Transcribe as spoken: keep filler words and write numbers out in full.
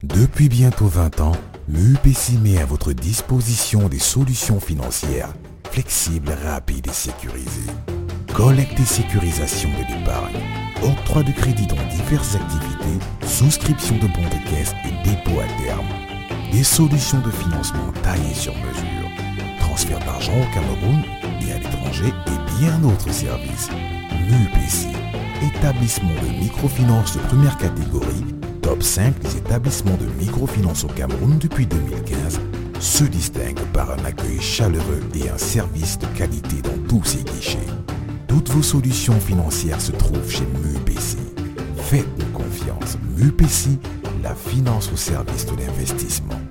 Depuis bientôt vingt ans, M U P C met à votre disposition des solutions financières flexibles, rapides et sécurisées. Collecte et sécurisation de l'épargne, octroi de crédit dans diverses activités, souscription de bons de caisse et dépôt à terme. Des solutions de financement taillées sur mesure, transfert d'argent au Cameroun et à l'étranger et bien d'autres services. M U P C, établissement de microfinance de première catégorie, top cinq des établissements de microfinance au Cameroun depuis deux mille quinze, se distingue par un accueil chaleureux et un service de qualité dans tous ses guichets. Toutes vos solutions financières se trouvent chez M U P C. Faites-nous confiance. M U P C, la finance au service de l'investissement.